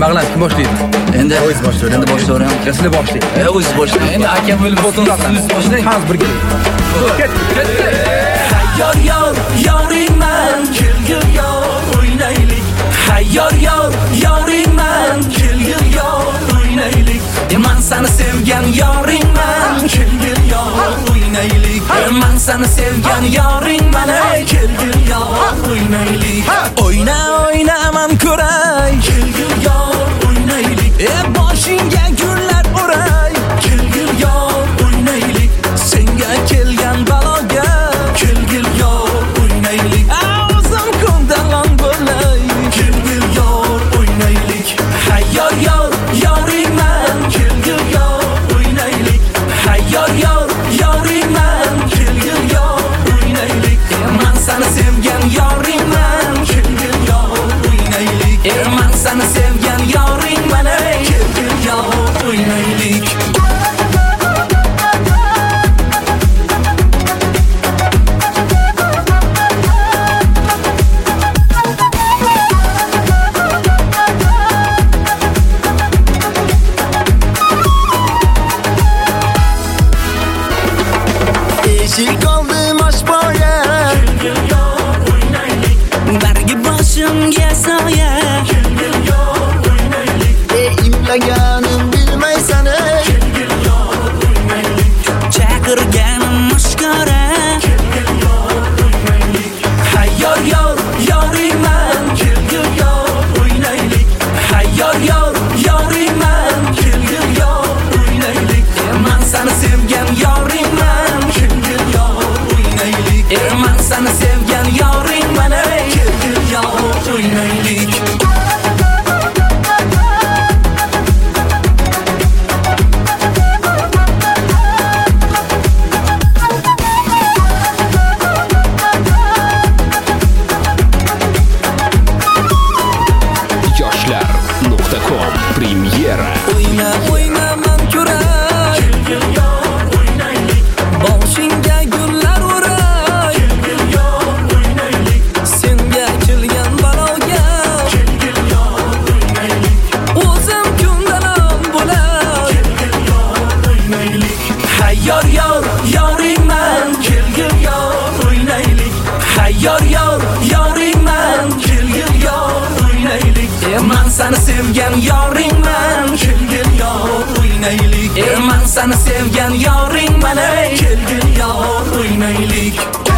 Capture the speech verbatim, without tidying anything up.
Mag'lan kim boshlaydi? Endi o'ziz boshlaydi. Endi boshlayman. Sizlar boshlaydi. E, o'ziz boshlang. Endi akam bo'lib Siz boshlang. Hozir birga. Ketdi, ketdi. Hayyor yor, yoringman, kelgil yor, o'ynaylik. Hayyor yor, yoringman, kelgil yor, o'ynaylik. Men seni sevgan yoringman, kelgil yor, o'ynaylik. Men seni sevgan yoringman, ey kelgil yor, o'ynaylik. O'yna, o'yna men ko'ray, kelgil yor, o'ynaylik. E boshingga gullar o'ray, kelgil yor, o'ynaylik. Senga kelgan baloga kelgil yor, o'ynaylik. O'zim ko'ndalan bo'lay, kelgil yor, o'ynaylik. Hayyor yor, yoringman, kelgil yor, o'ynaylik. Hayyor yor, yoringman, kelgil yor, o'ynaylik. Men seni sevgan yoringman, kelgil yor, o'ynaylik. Men seni sevgan yoringman, ey kelgil yor, o'ynaylik. Eshik oldim oshboya, kelgil yor, o'ynaylik. Bargi boshimga soya, kelgil yor, o'ynaylik. E imlaganim bilmaysan, kelgil yor, o'ynaylik. Chaqirganim mushkora, kelgil yor, o'ynaylik. Hayyor yor, yoringman, kelgil yor, o'ynaylik. Hayyor yor, yoringman, kelgil yor, o'ynaylik. Men seni sevgan yoringman, kelgil yor, o'ynaylik. Men seni sevgan yoringman, ey kelgil yor, o'ynaylik. yoshlar nuqta com premyera. O'yna, o'yna men ko'ray, kelgil yor, o'ynaylik. Boshingga gullar o'ray, kelgil yor, o'ynaylik. Senga kelgan baloga, kelgil yor, o'ynaylik. O'zim ko'ndalan bo'lay, kelgil yor, o'ynaylik. Hayyor yor, yoringman, kelgil yor, o'ynaylik. Hayyor yor, yoringman, kelgil yor, o'ynaylik. Men seni sevgan yoringman, kelgil yor, o'ynaylik. Men seni sevgan yoringman, ey kelgil yor, o'ynaylik.